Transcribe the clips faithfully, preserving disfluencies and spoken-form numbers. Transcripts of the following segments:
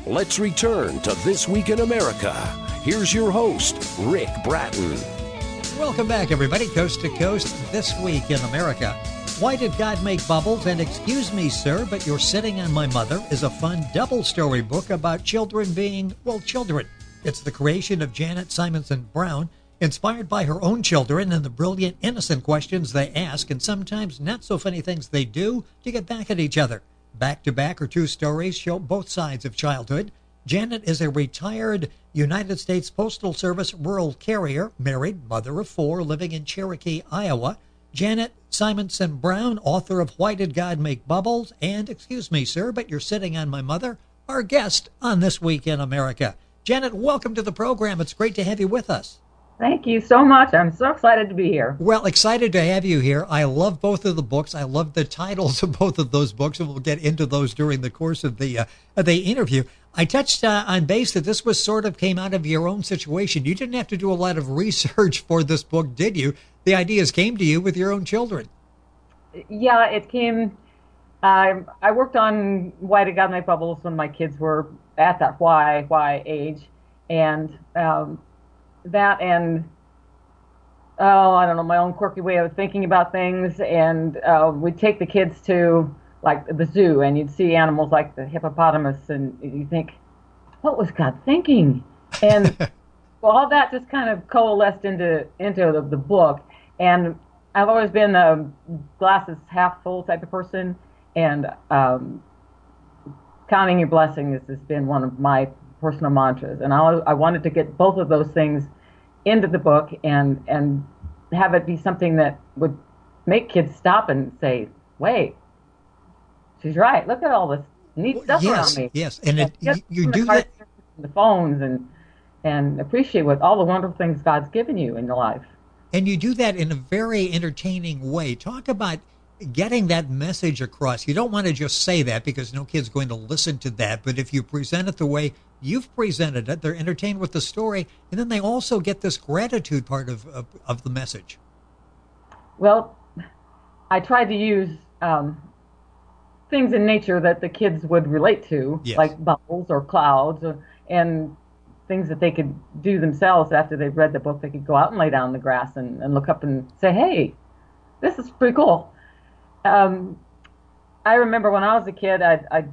Let's return to This Week in America. Here's your host, Rick Bratton. Welcome back, everybody. Coast to Coast, This Week in America. Why Did God Make Bubbles? And Excuse Me, Sir, But You're Sitting on My Mother is a fun double-story book about children being, well, children. It's the creation of Janet Simonson Brown, inspired by her own children and the brilliant, innocent questions they ask and sometimes not-so-funny things they do to get back at each other. Back-to-back or two stories show both sides of childhood. Janet is a retired United States Postal Service rural carrier, married, mother of four, living in Cherokee, Iowa. Janet Simonson Brown, author of Why Did God Make Bubbles? And Excuse Me, Sir, But You're Sitting on My Mother, our guest on This Week in America. Janet, welcome to the program. It's great to have you with us. Thank you so much. I'm so excited to be here. Well, excited to have you here. I love both of the books. I love the titles of both of those books, and we'll get into those during the course of the uh, of the interview. I touched uh, on base that this was sort of came out of your own situation. You didn't have to do a lot of research for this book, did you? The ideas came to you with your own children. Yeah, it came. Uh, I worked on Why Did God Make Bubbles when my kids were at that why why age, and um, that and oh, I don't know, my own quirky way of thinking about things. And uh, we'd take the kids to like the zoo, and you'd see animals like the hippopotamus, and you think, what was God thinking? And well, all that just kind of coalesced into into the, the book. And I've always been a glasses half full type of person, and um, counting your blessings has been one of my personal mantras. And I, I wanted to get both of those things into the book and and have it be something that would make kids stop and say, wait, she's right. Look at all this neat stuff yes, around me. Yes, and it, you, you the do that. The phones and and appreciate what all the wonderful things God's given you in your life. And you do that in a very entertaining way. Talk about getting that message across. You don't want to just say that because no kid's going to listen to that. But if you present it the way you've presented it, they're entertained with the story, and then they also get this gratitude part of of, of the message. Well, I tried to use um, things in nature that the kids would relate to, yes. like bubbles or clouds, or, and things that they could do themselves after they've read the book. They could go out and lay down in the grass and, and look up and say, hey, this is pretty cool. Um, I remember when I was a kid, I'd, I'd,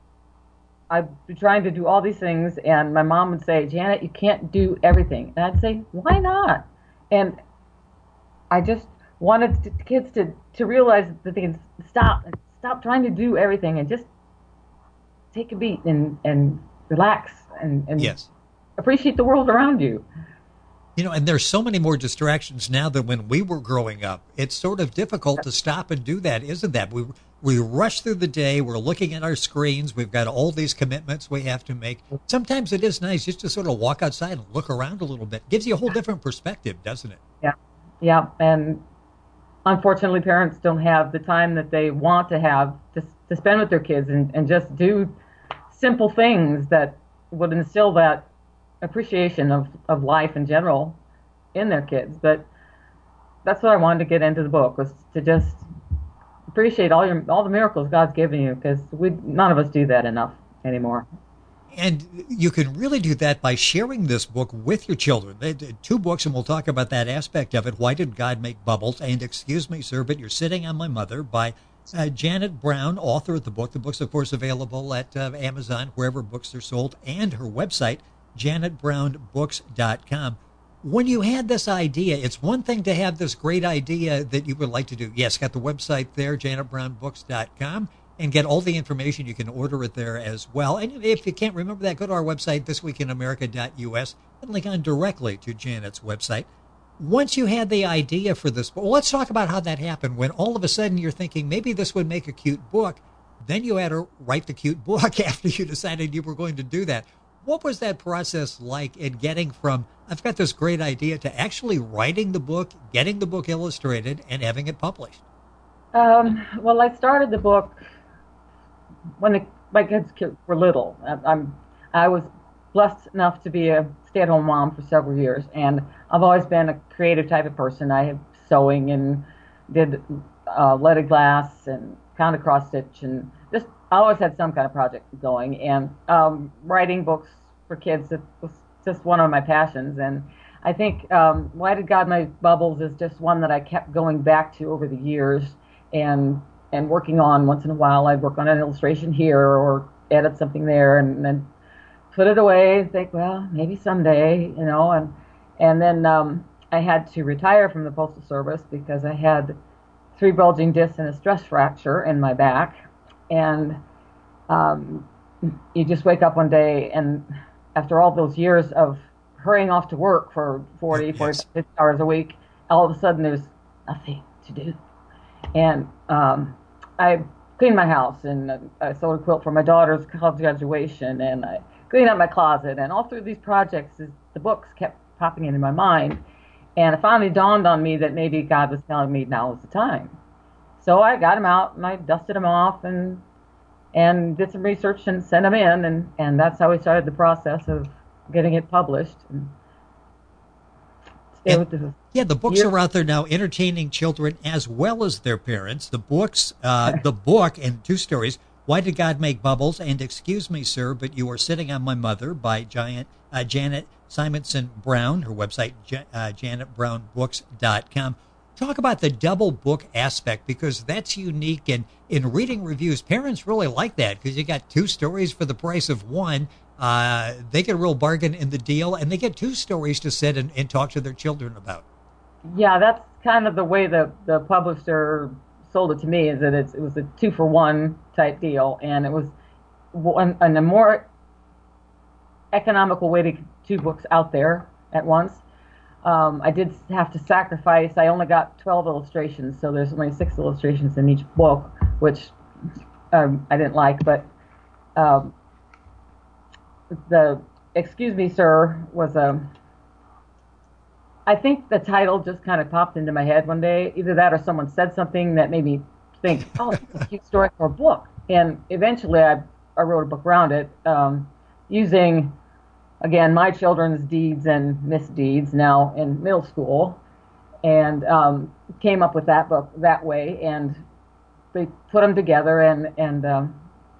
I'd be trying to do all these things, and my mom would say, Janet, you can't do everything. And I'd say, why not? And I just wanted the kids to, to realize that they can stop, stop trying to do everything and just take a beat and, and relax and, and yes. appreciate the world around you. You know, and there's so many more distractions now than when we were growing up. It's sort of difficult to stop and do that, isn't that? We we rush through the day. We're looking at our screens. We've got all these commitments we have to make. Sometimes it is nice just to sort of walk outside and look around a little bit. Gives you a whole different perspective, doesn't it? Yeah, yeah. And unfortunately, parents don't have the time that they want to have to, to spend with their kids and, and just do simple things that would instill that appreciation of, of life in general in their kids. But that's what I wanted to get into the book, was to just appreciate all your all the miracles God's given you, because we none of us do that enough anymore. And you can really do that by sharing this book with your children. They, two books, and we'll talk about that aspect of it. Why Did God Make Bubbles? And Excuse Me, Sir, But You're Sitting on My Mother, by uh, Janet Brown, author of the book. The book's, of course, available at uh, Amazon, wherever books are sold, and her website, janet brown books dot com. When you had this idea, it's one thing to have this great idea that you would like to do. Yes, got the website there, janet brown books dot com. And get all the information. You can order it there as well. And if you can't remember that, go to our website, this week in america dot u s, and link on directly to Janet's website. Once you had the idea for this, well, let's talk about how that happened. When all of a sudden you're thinking, maybe this would make a cute book, then you had to write the cute book after you decided you were going to do that. What was that process like in getting from, I've got this great idea, to actually writing the book, getting the book illustrated, and having it published? Um, well, I started the book when the, my kids were little. I, I'm, I was blessed enough to be a stay-at-home mom for several years, and I've always been a creative type of person. I have sewing and did uh, leaded glass and pounded cross stitch and just I always had some kind of project going, and um, writing books for kids it was just one of my passions. And I think um, Why Did God Make Bubbles is just one that I kept going back to over the years, and and working on. Once in a while, I'd work on an illustration here or edit something there, and then put it away and think, well, maybe someday, you know. And and then um, I had to retire from the Postal Service because I had three bulging discs and a stress fracture in my back. And um, you just wake up one day, and after all those years of hurrying off to work for forty, yes. forty hours a week, all of a sudden there's nothing to do. And um, I cleaned my house, and I sewed a quilt for my daughter's college graduation, and I cleaned up my closet, and all through these projects, the books kept popping into my mind. And it finally dawned on me that maybe God was telling me now was the time. So I got them out, and I dusted them off, and and did some research and sent them in, and, and that's how we started the process of getting it published. And and, the, yeah, the books year. are out there now, entertaining children as well as their parents. The books, uh, the book, and two stories, Why Did God Make Bubbles? And Excuse Me, Sir, But You Are Sitting on My Mother by Giant, uh, Janet Simonson Brown, her website, uh, janet brown books dot com. Talk about the double book aspect, because that's unique. And in reading reviews, parents really like that because you got two stories for the price of one. Uh, they get a real bargain in the deal, and they get two stories to sit and, and talk to their children about. Yeah, that's kind of the way the, the publisher sold it to me, is that it's, it was a two for one type deal, and it was one, and a more economical way to get two books out there at once. Um, I did have to sacrifice. I only got twelve illustrations, so there's only six illustrations in each book, which um, I didn't like. But um, the Excuse Me, Sir was a. I think the title just kind of popped into my head one day. Either that, or someone said something that made me think, "Oh, it's a cute story for a book." And eventually, I I wrote a book around it um, using. Again, my children's deeds and misdeeds now in middle school, and um, came up with that book that way, and they put them together and and um,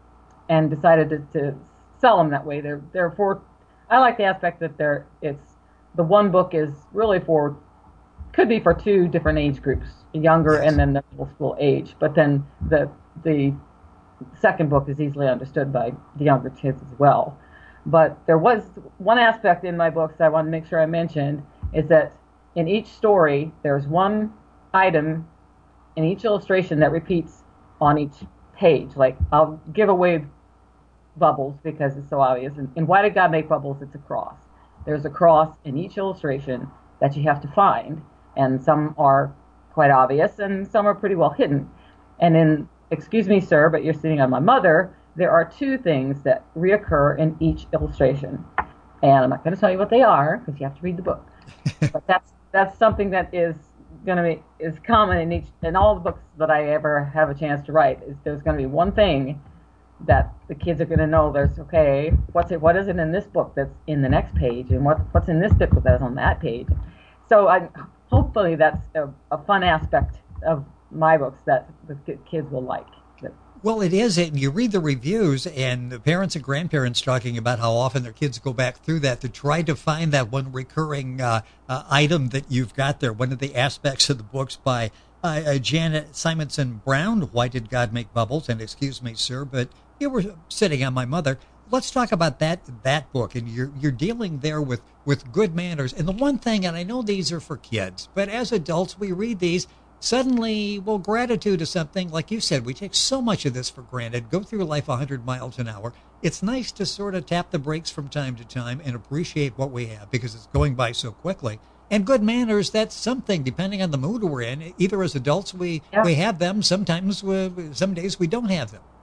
and decided to, to sell them that way. They're they're for. I like the aspect that they're it's the one book is really for could be for two different age groups, younger and then the middle school age, but then the the second book is easily understood by the younger kids as well. But there was one aspect in my books I want to make sure I mentioned, is that in each story, there's one item in each illustration that repeats on each page. Like, I'll give away bubbles because it's so obvious. And, and Why Did God Make Bubbles? It's a cross. There's a cross in each illustration that you have to find. And some are quite obvious, and some are pretty well hidden. And in Excuse Me, Sir, But You're Sitting on My Mother, there are two things that reoccur in each illustration, and I'm not going to tell you what they are because you have to read the book. But that's that's something that is going to be is common in each in all the books that I ever have a chance to write. Is there's going to be one thing that the kids are going to know. There's okay, what's it? What is it in this book that's in the next page, and what what's in this book that's on that page? So I hopefully that's a, a fun aspect of my books that the kids will like. Well, it is, and you read the reviews, and the parents and grandparents talking about how often their kids go back through that to try to find that one recurring uh, uh, item that you've got there. One of the aspects of the books by uh, uh, Janet Simonson Brown, Why Did God Make Bubbles? And Excuse Me, Sir, But You Were Sitting on My Mother. Let's talk about that that book, and you're you're dealing there with, with good manners. And the one thing, and I know these are for kids, but as adults, we read these. Suddenly, well, gratitude is something, like you said, we take so much of this for granted, go through life one hundred miles an hour. It's nice to sort of tap the brakes from time to time and appreciate what we have because it's going by so quickly. And good manners, that's something, depending on the mood we're in. Either as adults, we, yeah. we have them. Sometimes, we, some days we don't have them.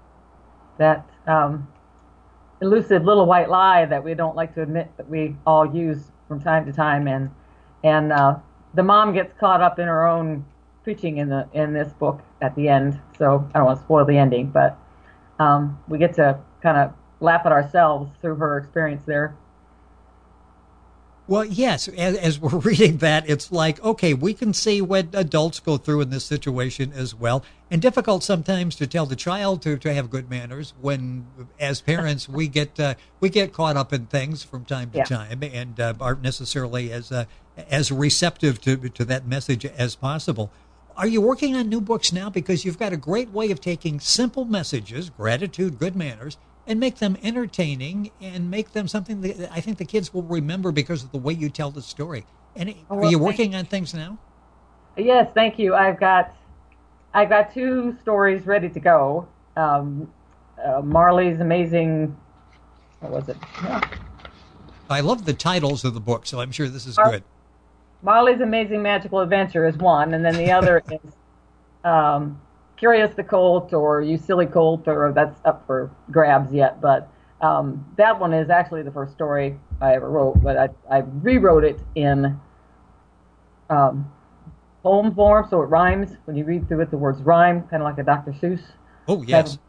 That um, elusive little white lie that we don't like to admit that we all use from time to time. And, and uh, the mom gets caught up in her own preaching in the in this book at the end, so I don't want to spoil the ending, but um, we get to kind of laugh at ourselves through her experience there. Well, yes, as, as we're reading that, it's like, okay, we can see what adults go through in this situation as well. And difficult sometimes to tell the child to, to have good manners when, as parents, we get uh, we get caught up in things from time to Yeah. time and uh, aren't necessarily as uh, as receptive to to that message as possible. Are you working on new books now? Because you've got a great way of taking simple messages, gratitude, good manners, and make them entertaining and make them something that I think the kids will remember because of the way you tell the story. And Oh, are well, you thank working on things now? Yes, thank you. I've got I've got two stories ready to go. Um, uh, Marley's Amazing, what was it? Yeah. I love the titles of the book, so I'm sure this is Mar- good. Marley's Amazing Magical Adventure is one, and then the other is um, Curious the Colt or You Silly Colt, or that's up for grabs yet. But um, that one is actually the first story I ever wrote, but I, I rewrote it in um, poem form, so it rhymes. When you read through it, the words rhyme, kind of like a Doctor Seuss. Oh, yes.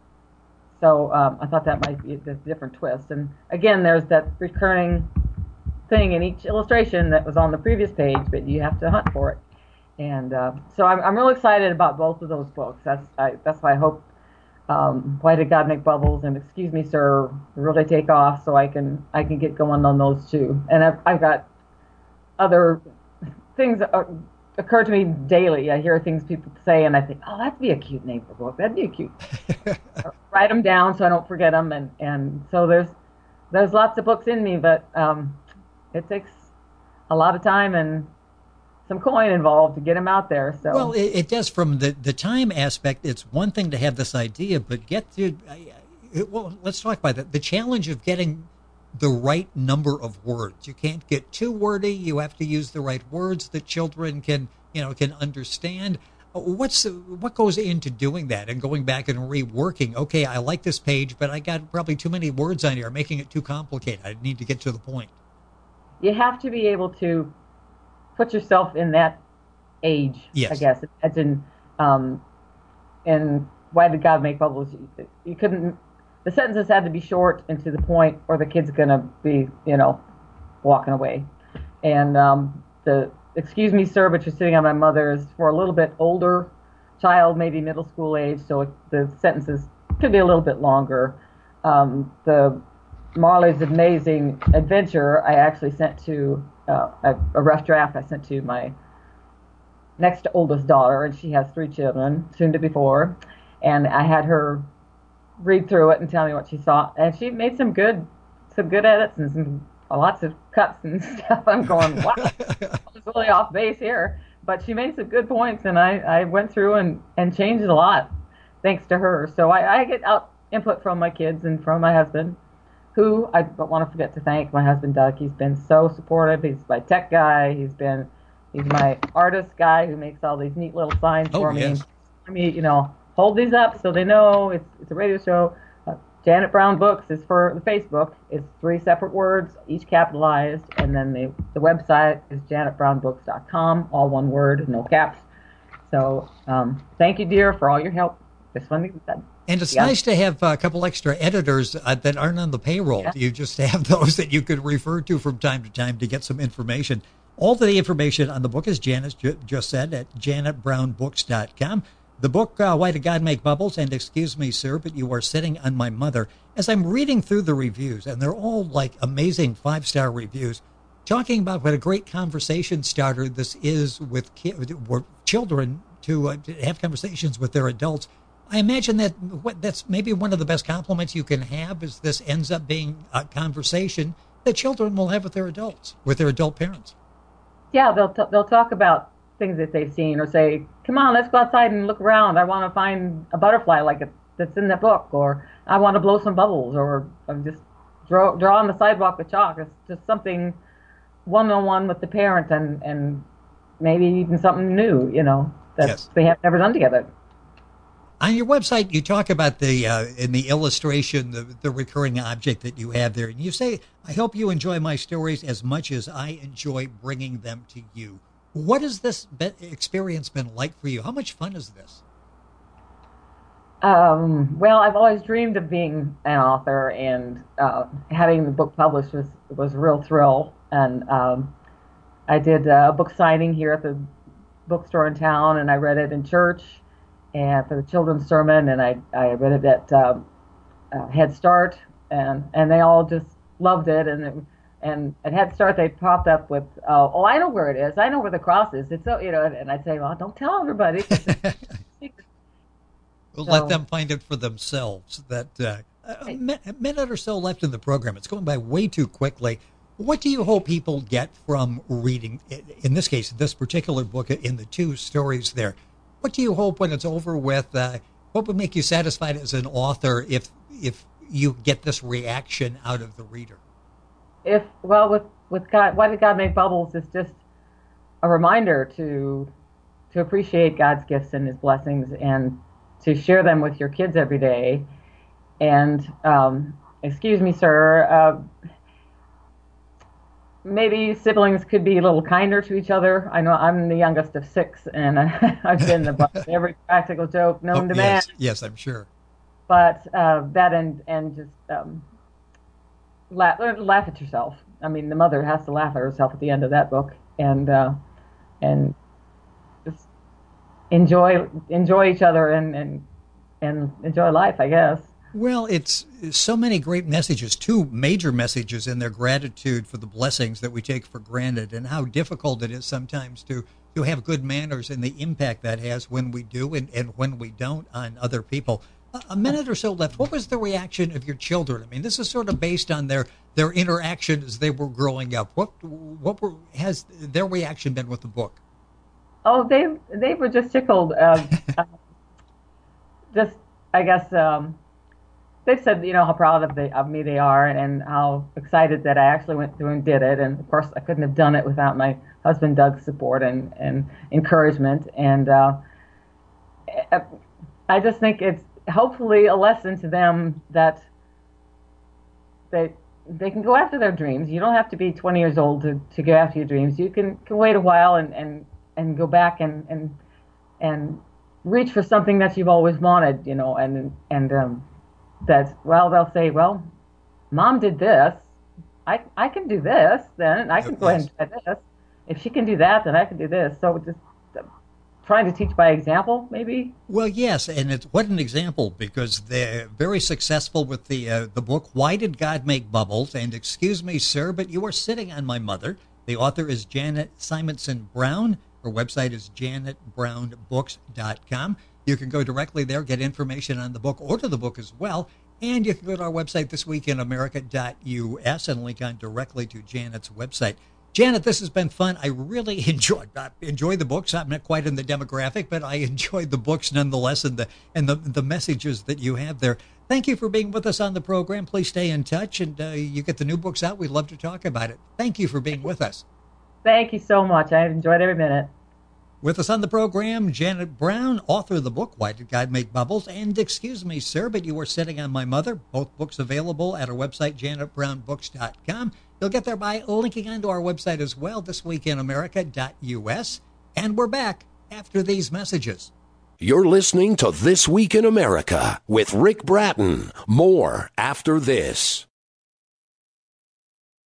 So um, I thought that might be a different twist. And again, there's that recurring thing in each illustration that was on the previous page, but you have to hunt for it. And uh, so I'm, I'm real excited about both of those books. That's I, that's why I hope um, Why Did God Make Bubbles and Excuse Me, Sir really take off, so I can I can get going on those too. And I've, I've got other things that are, occur to me daily. I hear things people say, and I think, oh, that'd be a cute name for a book. That'd be a cute. Write them down so I don't forget them, and, and so there's there's lots of books in me, but um, it takes a lot of time and some coin involved to get them out there. So Well, it, it does from the, the time aspect. It's one thing to have this idea, but get to, I- it, well, let's talk about that. The challenge of getting the right number of words. You can't get too wordy. You have to use the right words that children can, you know, can understand. What's what goes into doing that and going back and reworking? Okay, I like this page, but I got probably too many words on here, making it too complicated. I need to get to the point. you have to be able to put yourself in that age. Yes. I guess. As in, um, and Why Did God Make Bubbles? You, you couldn't. The sentences had to be short and to the point, or the kid's gonna be, you know, walking away. And um, the Excuse Me, Sir, but you're sitting on my mother is for a little bit older child, maybe middle school age, so it, the sentences could be a little bit longer. Um, the Marley's Amazing Adventure, I actually sent to uh, a, a rough draft. I sent to my next oldest daughter, and she has three children, soon to be four, and I had her read through it and tell me what she saw, and she made some good, some good edits and some lots of cuts and stuff. I'm going, wow, I was really off base here, but she made some good points, and I, I went through and, and changed a lot thanks to her. So I, I get out input from my kids and from my husband, who I don't want to forget to thank. My husband Doug, he's been so supportive. He's my tech guy. He's been he's my artist guy who makes all these neat little signs Oh, for me. yes. I mean, you know, hold these up so they know it's it's a radio show. Uh, Janet Brown Books is for the Facebook. It's three separate words, each capitalized, and then the the website is janet brown books dot com, all one word, no caps. So um, thank you, dear, for all your help. This one, And it's yeah. nice to have a couple extra editors uh, that aren't on the payroll. Yeah. You just have those that you could refer to from time to time to get some information. All the information on the book, as Janice ju- just said, at janet brown books dot com. The book, uh, Why Did God Make Bubbles? And Excuse Me, Sir, but You Are Sitting on My Mother. As I'm reading through the reviews, and they're all like amazing five-star reviews, talking about what a great conversation starter this is with ki- with children to, uh, to have conversations with their adults. I imagine that what, that's maybe one of the best compliments you can have is this ends up being a conversation that children will have with their adults, with their adult parents. Yeah, they'll t- they'll talk about things that they've seen, or say, "Come on, let's go outside and look around. I want to find a butterfly like it that's in that book," or "I want to blow some bubbles," or I'm just draw draw on the sidewalk with chalk. It's just something one-on-one with the parent, and and maybe even something new, you know, that Yes. they have never done together. On your website, you talk about the uh, in the illustration, the, the recurring object that you have there, and you say, "I hope you enjoy my stories as much as I enjoy bringing them to you." What has this be- experience been like for you? How much fun is this? Um, well, I've always dreamed of being an author, and uh, having the book published was was a real thrill. and um, I did a book signing here at the bookstore in town, and I read it in church, and for the children's sermon, and I I read it at um, uh, Head Start, and and they all just loved it, and it, and at Head Start they popped up with uh, oh, I know where it is, I know where the cross is. It's so, you know, and I'd say, well, don't tell everybody. We'll So, let them find it for themselves. That uh, a, Right. mi- a minute or so left in the program. It's going by way too quickly. What do you hope people get from reading, i- in this case, this particular book, in the two stories there? What do you hope when it's over with? Uh, what would make you satisfied as an author if if you get this reaction out of the reader? if well with with God, why did God make bubbles? Is just a reminder to to appreciate God's gifts and His blessings, and to share them with your kids every day. And um, excuse me, sir, uh, maybe siblings could be a little kinder to each other. I know I'm the youngest of six, and I've been the butt of every practical joke known Oh, to man. yes, yes, I'm sure. But uh, that and and just um, laugh, laugh at yourself. I mean, the mother has to laugh at herself at the end of that book, and uh, and just enjoy enjoy each other, and, and and enjoy life, I guess. Well, it's so many great messages, two major messages in their gratitude for the blessings that we take for granted, and how difficult it is sometimes to, to have good manners and the impact that has when we do and, and when we don't on other people. A, a minute or so left. What was the reaction of your children? I mean, this is sort of based on their, their interaction as they were growing up. What what were, has their reaction been with the book? Oh, they they were just tickled. Uh, uh, just, I guess, um, they said, you know, how proud of, the, of me they are, and, and how excited that I actually went through and did it. And of course, I couldn't have done it without my husband Doug's support and, and encouragement. And uh, I just think it's hopefully a lesson to them that they they can go after their dreams. You don't have to be twenty years old to, to go after your dreams. You can, can wait a while and, and, and go back and, and and reach for something that you've always wanted, you know, and and um, that, well, they'll say, well, Mom did this, I I can do this, then I can go ahead and try this. If she can do that, then I can do this. So just uh, trying to teach by example, maybe. Well, yes, and it's what an example, because they're very successful with the uh, the book, Why Did God Make Bubbles? And excuse me, sir, but you are sitting on my mother. The author is Janet Simonson Brown. Her website is janet brown books dot com. You can go directly there, get information on the book, order the book as well, and you can go to our website, this week in america dot u s, and link on directly to Janet's website. Janet, this has been fun. I really enjoyed I enjoy the books. I'm not quite in the demographic, but I enjoyed the books nonetheless, and the and the, the messages that you have there. Thank you for being with us on the program. Please stay in touch, and uh, you get the new books out. We'd love to talk about it. Thank you for being with us. Thank you so much. I enjoyed every minute. With us on the program, Janet Brown, author of the book, Why Did God Make Bubbles? And excuse me, sir, but you were sitting on my mother. Both books available at our website, janet brown books dot com. You'll get there by linking onto our website as well, this week in america dot u s. And we're back after these messages. You're listening to This Week in America with Rick Bratton. More after this.